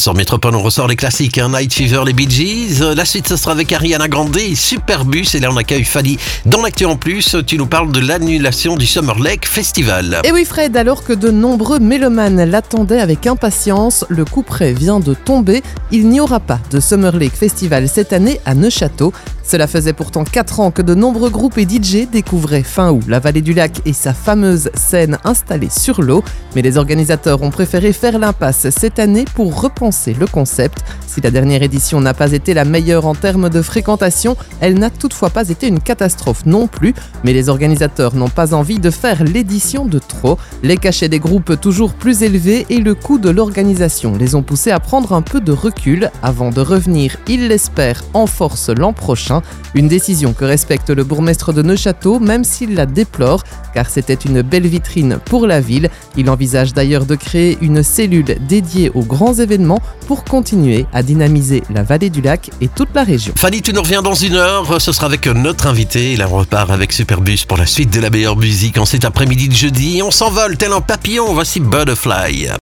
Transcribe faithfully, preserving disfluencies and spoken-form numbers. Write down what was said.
Sur Métropole, on ressort les classiques, hein, Night Fever, les Bee Gees. La suite, ce sera avec Ariana Grande et Superbus. Et là, on accueille Fanny. Dans l'actu en plus, tu nous parles de l'annulation du Summer Lake Festival. Et oui Fred, alors que de nombreux mélomanes l'attendaient avec impatience, le couperet vient de tomber. Il n'y aura pas de Summer Lake Festival cette année à Neuchâteau. Cela faisait pourtant quatre ans que de nombreux groupes et D J découvraient fin août la vallée du lac et sa fameuse scène installée sur l'eau. Mais les organisateurs ont préféré faire l'impasse cette année pour repenser le concept. Si la dernière édition n'a pas été la meilleure en termes de fréquentation, elle n'a toutefois pas été une catastrophe non plus. Mais les organisateurs n'ont pas envie de faire l'édition de trop. Les cachets des groupes toujours plus élevés et le coût de l'organisation les ont poussés à prendre un peu de recul avant de revenir, ils l'espèrent, en force l'an prochain. Une décision que respecte le bourgmestre de Neuchâteau, même s'il la déplore, car c'était une belle vitrine pour la ville. Il envisage d'ailleurs de créer une cellule dédiée aux grands événements pour continuer à dynamiser la vallée du lac et toute la région. Fanny, tu nous reviens dans une heure. Ce sera avec notre invité. Et là, on repart avec Superbus pour la suite de la meilleure musique en cet après-midi de jeudi. On s'envole tel un papillon. Voici Butterfly.